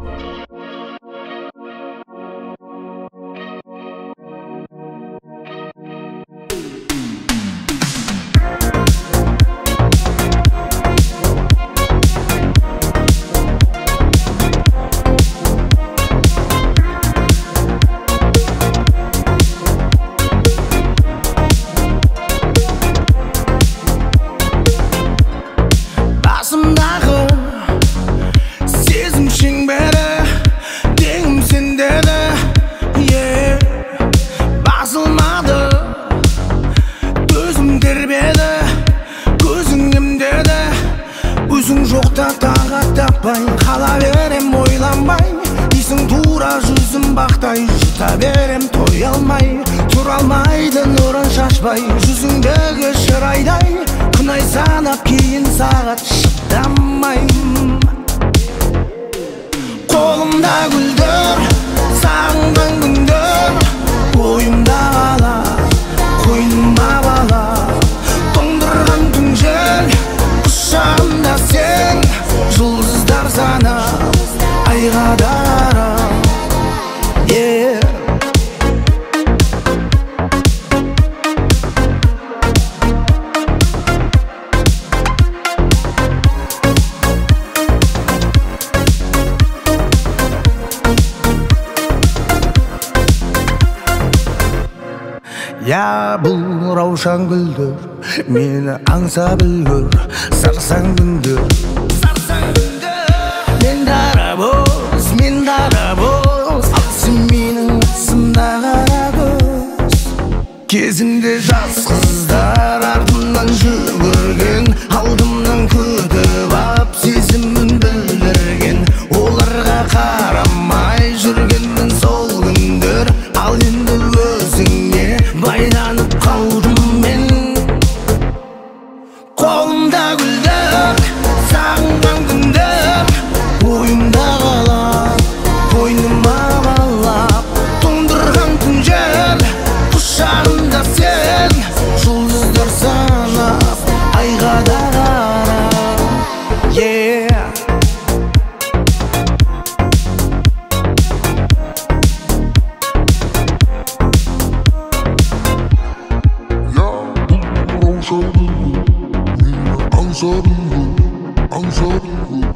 Жоқта тағат таппай қала берем ойланбай, дейсің тура жүзім бақтай, жұта берем той алмай, тұра алмайды нұрын шашпай, жүзіңдегі шырайдай күнай санап кейін сағат шыдамай. Қолымда гүлдер, сағынған күндер, ойымда қала, қойныма бала, тоңдырған түн жел, құшағымда сен, жұлдыздар санап, айға дарам. Я бұл раушан гүлдер, мені аңсап үлгір, сарсаң күндер. Мен дара боз, ал сен менің асымда қара көз. Кезімде жас қыздар артымнан жүгірген, алдымнан күтіп ап сезімін білдірген, оларға қарамай жүргенмін сол күндер. Ал енді өзіңе байланып қалдым мен. Қолымда гүлдер, сағынған күндер, ойымда қалап, қойныма балап, тоңдырған түн жел, құшағымда сен, жұлдыздар санап, айға да қарап. Meni аңсадың